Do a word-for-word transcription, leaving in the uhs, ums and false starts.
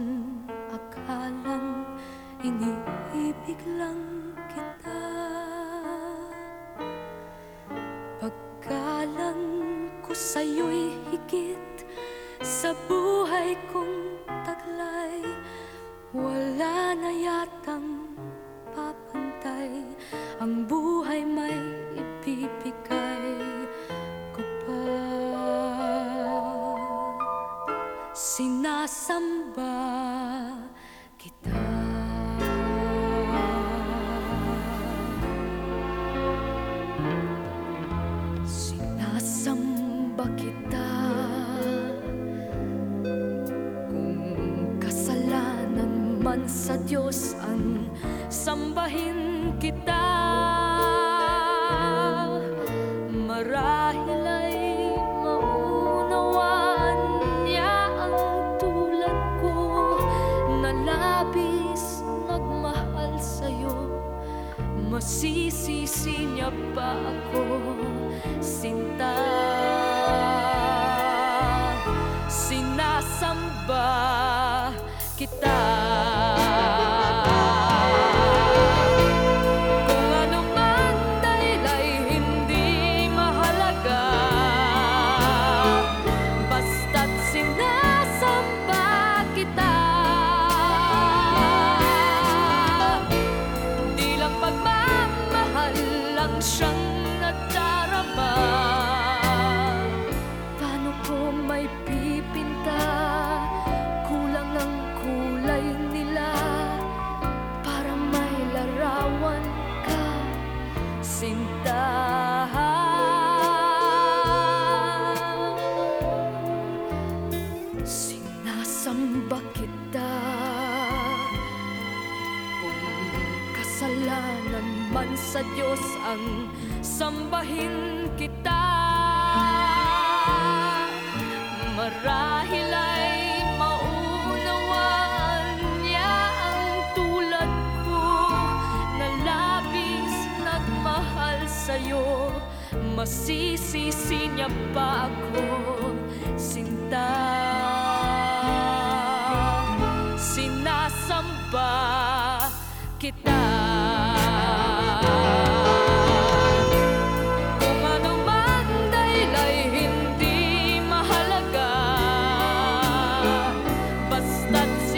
akalang iniibig lang kita. Pagkalan ko sa'yo'y higit sa buhay kong taglay. Wala na yatang papantay, ang buhay may ibibigay ko pa. Sinasamba kita. Sinasamba kita. Kung kasalanan man sa Diyos ang sambahin kita, marahil ay maunawaan niya ang tulad ko na labis nagmahal sa'yo. Masisisi niya pa ako, sinta. Sinasamba kita. Kung ano man dahil ay hindi mahalaga, basta't sinasamba kita. Di lang pagmamahal lang siyang nadarama. Paano ko may pipinta? Kulang ang kulay nila para may larawan ka, sinta. Sinasamba kita. Kung kasalanan man sa Diyos ang sambahin kita, marahil ay maunawaan niya ang tulad ko na labis nagmahal sa'yo. Masisisi niya pa ako, sinta. Sinasamba kita. Kung ano man dahil ay hindi mahalaga, basta't